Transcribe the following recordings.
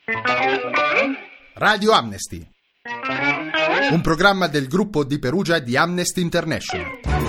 Radio Amnesty, un programma del gruppo di Perugia di Amnesty International.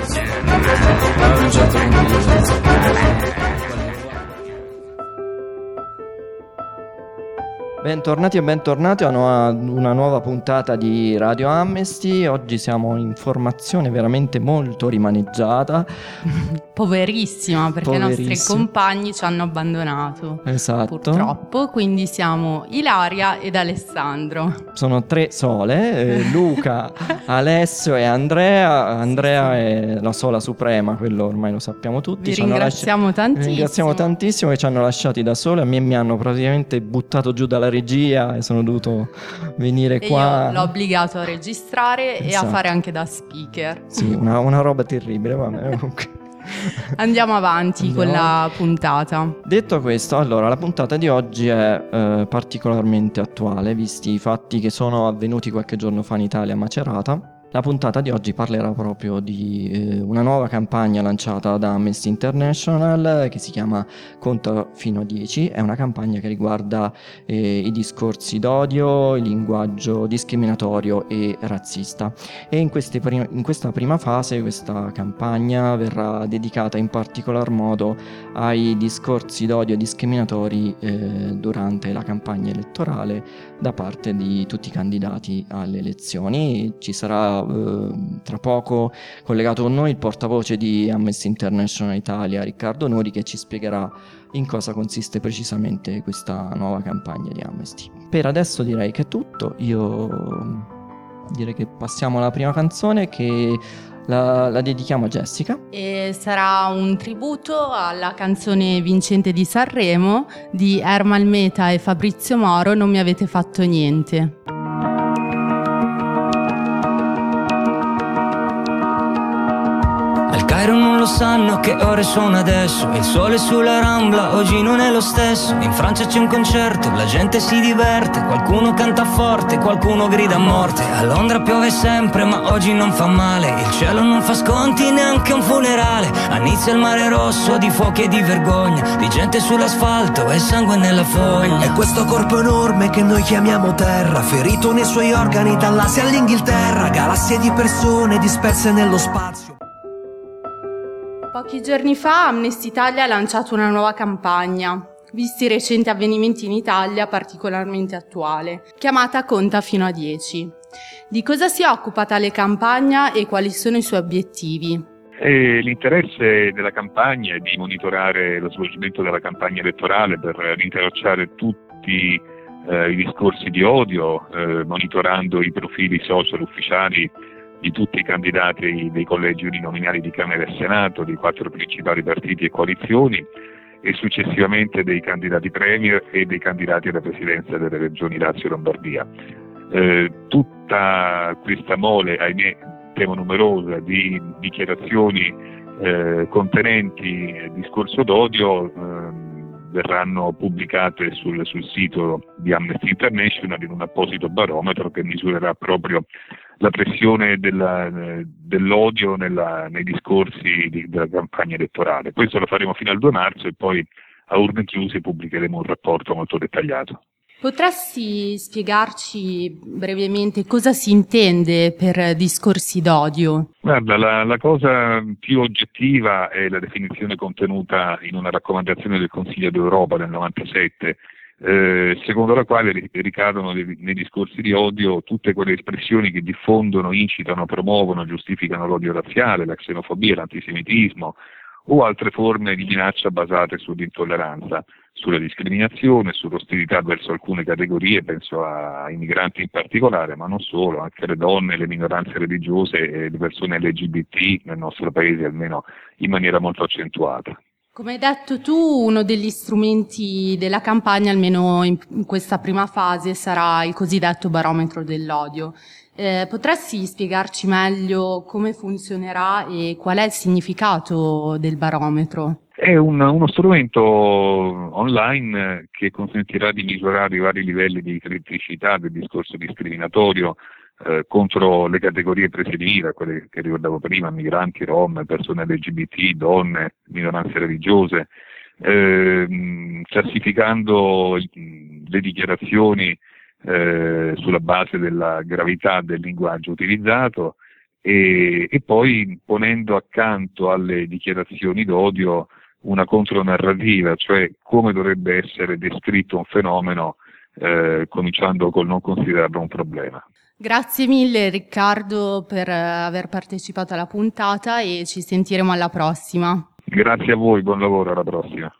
Bentornati e bentornati a una nuova puntata di Radio Amnesty. Oggi siamo in formazione veramente molto rimaneggiata. Poverissima, perché i nostri compagni ci hanno abbandonato. Esatto. Purtroppo, quindi siamo Ilaria ed Alessandro. Sono tre sole, Luca, Alessio e Andrea. Andrea è la sola suprema, quello ormai lo sappiamo tutti. Vi ringraziamo tantissimo che ci hanno lasciati da soli. A me mi hanno praticamente buttato giù dalla regia e sono dovuto venire qua. Io l'ho obbligato a registrare e a fare anche da speaker. Sì, una roba terribile, vabbè. Andiamo avanti con la puntata. Detto questo, allora la puntata di oggi è particolarmente attuale, visti i fatti che sono avvenuti qualche giorno fa in Italia a Macerata. La puntata di oggi parlerà proprio di una nuova campagna lanciata da Amnesty International che si chiama Conta fino a 10. È una campagna che riguarda i discorsi d'odio, il linguaggio discriminatorio e razzista. E in questa prima fase questa campagna verrà dedicata in particolar modo ai discorsi d'odio discriminatori durante la campagna elettorale da parte di tutti i candidati alle elezioni. Ci sarà tra poco collegato con noi il portavoce di Amnesty International Italia, Riccardo Nuri, che ci spiegherà in cosa consiste precisamente questa nuova campagna di Amnesty. Per adesso direi che è tutto. Io direi che passiamo alla prima canzone, che la dedichiamo a Jessica. E sarà un tributo alla canzone vincente di Sanremo di Ermal Meta e Fabrizio Moro, Non mi avete fatto niente. Al Cairo non lo sanno che ore sono adesso. Il sole sulla Rambla oggi non è lo stesso. In Francia c'è un concerto, la gente si diverte. Qualcuno canta forte, qualcuno grida a morte. A Londra piove sempre ma oggi non fa male. Il cielo non fa sconti neanche un funerale. A Nizza il mare rosso di fuochi e di vergogna, di gente sull'asfalto e sangue nella foglia. E questo corpo enorme che noi chiamiamo terra, ferito nei suoi organi dall'Asia all'Inghilterra. Galassie di persone disperse nello spazio. Pochi giorni fa Amnesty Italia ha lanciato una nuova campagna, visti i recenti avvenimenti in Italia particolarmente attuale, chiamata Conta fino a 10. Di cosa si occupa tale campagna e quali sono i suoi obiettivi? L'interesse della campagna è di monitorare lo svolgimento della campagna elettorale per rintracciare tutti i discorsi di odio, monitorando i profili social ufficiali di tutti i candidati dei collegi uninominali di Camera e Senato, dei 4 principali partiti e coalizioni, e successivamente dei candidati premier e dei candidati alla presidenza delle regioni Lazio e Lombardia. Tutta questa mole, ahimè, temo numerosa, di dichiarazioni contenenti discorso d'odio verranno pubblicate sul sito di Amnesty International in un apposito barometro che misurerà proprio la pressione dell'odio nei discorsi della campagna elettorale. Questo lo faremo fino al 2 marzo e poi a urne chiuse pubblicheremo un rapporto molto dettagliato. Potresti spiegarci brevemente cosa si intende per discorsi d'odio? Guarda, la cosa più oggettiva è la definizione contenuta in una raccomandazione del Consiglio d'Europa del 97, secondo la quale ricadono nei discorsi di odio tutte quelle espressioni che diffondono, incitano, promuovono, giustificano l'odio razziale, la xenofobia, l'antisemitismo o altre forme di minaccia basate sull'intolleranza, sulla discriminazione, sull'ostilità verso alcune categorie, penso ai migranti in particolare, ma non solo, anche le donne, le minoranze religiose e le persone LGBT nel nostro paese, almeno in maniera molto accentuata. Come hai detto tu, uno degli strumenti della campagna, almeno in questa prima fase, sarà il cosiddetto barometro dell'odio. Potresti spiegarci meglio come funzionerà e qual è il significato del barometro? È uno strumento online che consentirà di misurare i vari livelli di criticità del discorso discriminatorio contro le categorie prese di mira, quelle che ricordavo prima, migranti, rom, persone LGBT, donne, minoranze religiose, classificando le dichiarazioni sulla base della gravità del linguaggio utilizzato e poi ponendo accanto alle dichiarazioni d'odio una contronarrativa, cioè come dovrebbe essere descritto un fenomeno, cominciando col non considerarlo un problema. Grazie mille Riccardo per aver partecipato alla puntata e ci sentiremo alla prossima. Grazie a voi, buon lavoro, alla prossima.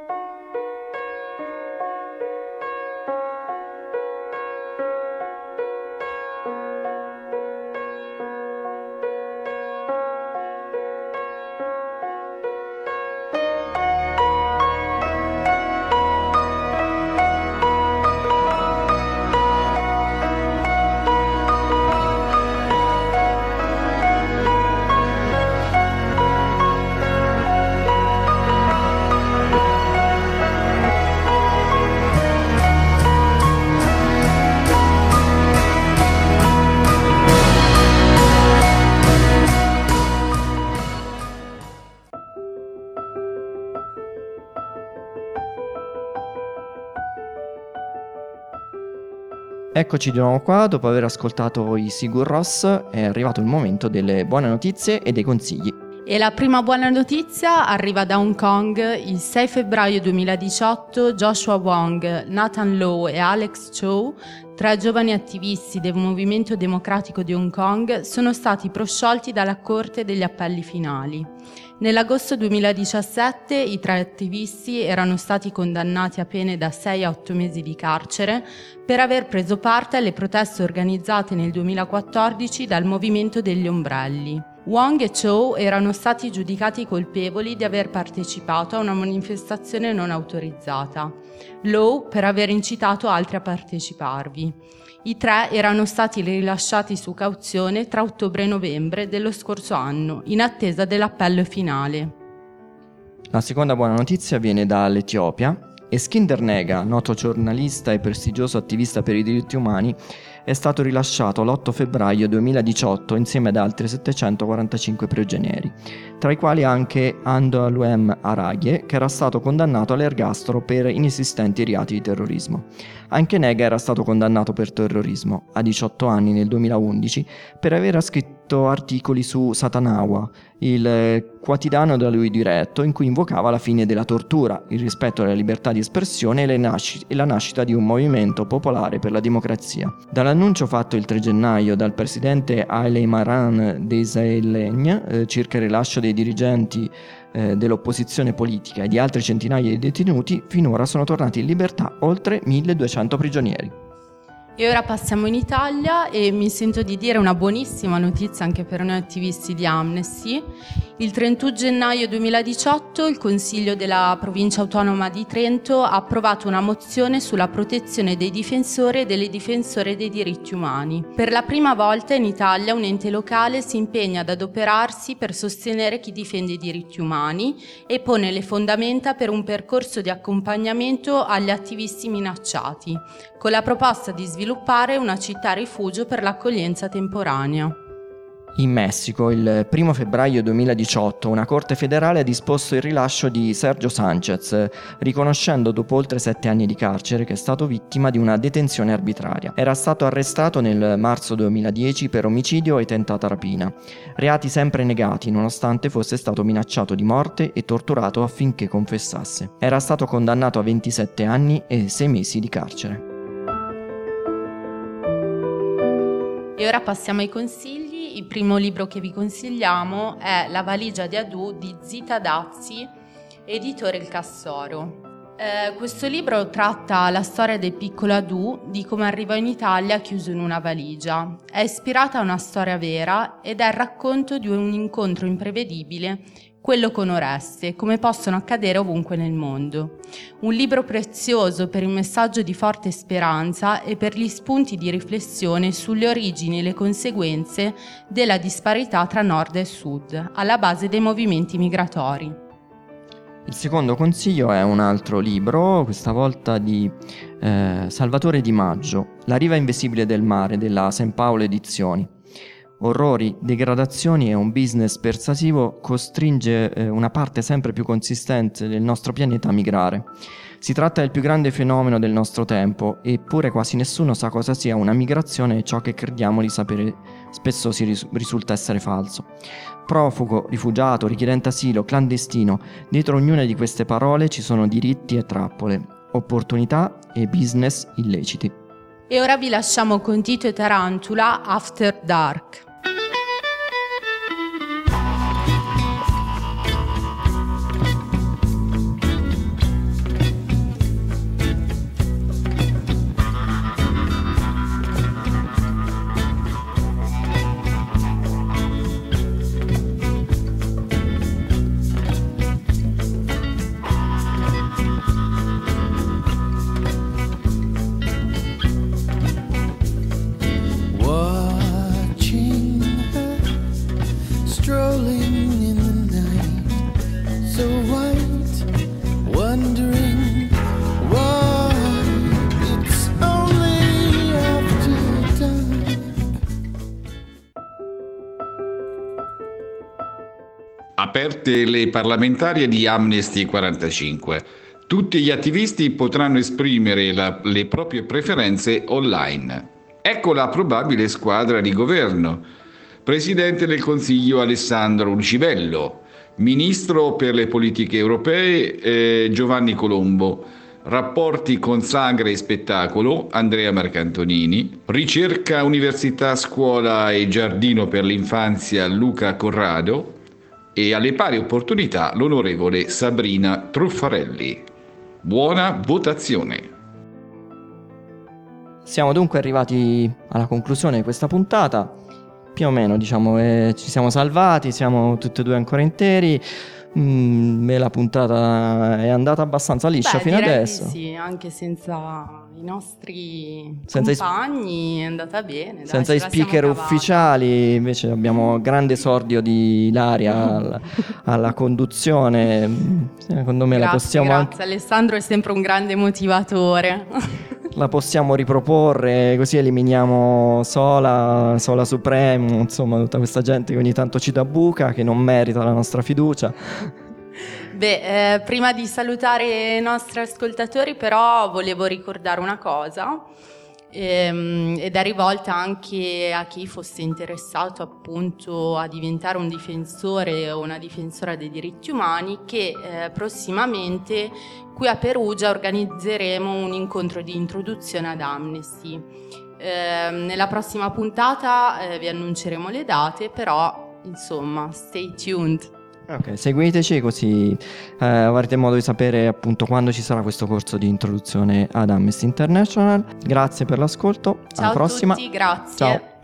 Eccoci di nuovo qua, dopo aver ascoltato i Sigur Rós è arrivato il momento delle buone notizie e dei consigli. E la prima buona notizia arriva da Hong Kong. Il 6 febbraio 2018 Joshua Wong, Nathan Law e Alex Chow, 3 giovani attivisti del Movimento Democratico di Hong Kong, sono stati prosciolti dalla Corte degli Appelli Finali. Nell'agosto 2017 i 3 attivisti erano stati condannati a pene da 6 a 8 mesi di carcere per aver preso parte alle proteste organizzate nel 2014 dal Movimento degli Ombrelli. Wong e Chow erano stati giudicati colpevoli di aver partecipato a una manifestazione non autorizzata. Law per aver incitato altri a parteciparvi. I 3 erano stati rilasciati su cauzione tra ottobre e novembre dello scorso anno, in attesa dell'appello finale. La seconda buona notizia viene dall'Etiopia. Eskinder Nega, noto giornalista e prestigioso attivista per i diritti umani, è stato rilasciato l'8 febbraio 2018 insieme ad altri 745 prigionieri, tra i quali anche Andoulem Aragye, che era stato condannato all'ergastolo per inesistenti reati di terrorismo. Anche Nega era stato condannato per terrorismo, a 18 anni nel 2011, per aver scritto articoli su Satanawa, il quotidiano da lui diretto, in cui invocava la fine della tortura, il rispetto della libertà di espressione e la nascita di un movimento popolare per la democrazia. Dall'annuncio fatto il 3 gennaio dal presidente Haile Mariam Desalegn circa il rilascio dei dirigenti dell'opposizione politica e di altri centinaia di detenuti, finora sono tornati in libertà oltre 1200 prigionieri. E ora passiamo in Italia e mi sento di dire una buonissima notizia anche per noi attivisti di Amnesty. Il 31 gennaio 2018 il Consiglio della Provincia Autonoma di Trento ha approvato una mozione sulla protezione dei difensori e delle difensore dei diritti umani. Per la prima volta in Italia un ente locale si impegna ad adoperarsi per sostenere chi difende i diritti umani e pone le fondamenta per un percorso di accompagnamento agli attivisti minacciati, con la proposta di sviluppare una città rifugio per l'accoglienza temporanea. In Messico, il 1 febbraio 2018, una corte federale ha disposto il rilascio di Sergio Sanchez, riconoscendo dopo oltre 7 anni di carcere che è stato vittima di una detenzione arbitraria. Era stato arrestato nel marzo 2010 per omicidio e tentata rapina, reati sempre negati nonostante fosse stato minacciato di morte e torturato affinché confessasse. Era stato condannato a 27 anni e 6 mesi di carcere. E ora passiamo ai consigli. Il primo libro che vi consigliamo è La valigia di Adu di Zita Dazzi, editore Il Cassoro. Questo libro tratta la storia del piccolo Adu, di come arrivò in Italia chiuso in una valigia. È ispirata a una storia vera ed è il racconto di un incontro imprevedibile, quello con Oreste, come possono accadere ovunque nel mondo. Un libro prezioso per il messaggio di forte speranza e per gli spunti di riflessione sulle origini e le conseguenze della disparità tra nord e sud, alla base dei movimenti migratori. Il secondo consiglio è un altro libro, questa volta di Salvatore Di Maggio, La riva invisibile del mare, della San Paolo Edizioni. Orrori, degradazioni e un business persuasivo costringe una parte sempre più consistente del nostro pianeta a migrare. Si tratta del più grande fenomeno del nostro tempo, eppure quasi nessuno sa cosa sia una migrazione e ciò che crediamo di sapere spesso risulta essere falso. Profugo, rifugiato, richiedente asilo, clandestino, dietro ognuna di queste parole ci sono diritti e trappole, opportunità e business illeciti. E ora vi lasciamo con Tito e Tarantula, After Dark. Aperte le parlamentarie di Amnesty 45. Tutti gli attivisti potranno esprimere le proprie preferenze online. Ecco la probabile squadra di governo. Presidente del Consiglio Alessandro Lucivello, Ministro per le politiche europee Giovanni Colombo, Rapporti con Sagre e Spettacolo Andrea Marcantonini, Ricerca, Università, Scuola e Giardino per l'infanzia Luca Corrado e alle pari opportunità l'onorevole Sabrina Truffarelli. Buona votazione. Siamo dunque arrivati alla conclusione di questa puntata. Più o meno, diciamo, ci siamo salvati, siamo tutti e due ancora interi. La puntata è andata abbastanza liscia fino adesso. Sì, anche senza i nostri compagni è andata bene. Senza i speaker ufficiali, invece abbiamo grande esordio di Ilaria alla conduzione. Secondo me la possiamo grazie. Alessandro è sempre un grande motivatore. La possiamo riproporre, così eliminiamo Sola Supremo, insomma tutta questa gente che ogni tanto ci dà buca, che non merita la nostra fiducia. Prima di salutare i nostri ascoltatori però volevo ricordare una cosa, ed è rivolta anche a chi fosse interessato appunto a diventare un difensore o una difensora dei diritti umani, che prossimamente qui a Perugia organizzeremo un incontro di introduzione ad Amnesty. Nella prossima puntata vi annunceremo le date, però insomma stay tuned. Ok, seguiteci così avrete modo di sapere appunto quando ci sarà questo corso di introduzione ad Amnesty International. Grazie per l'ascolto, Ciao alla prossima. Ciao a tutti, grazie. Ciao.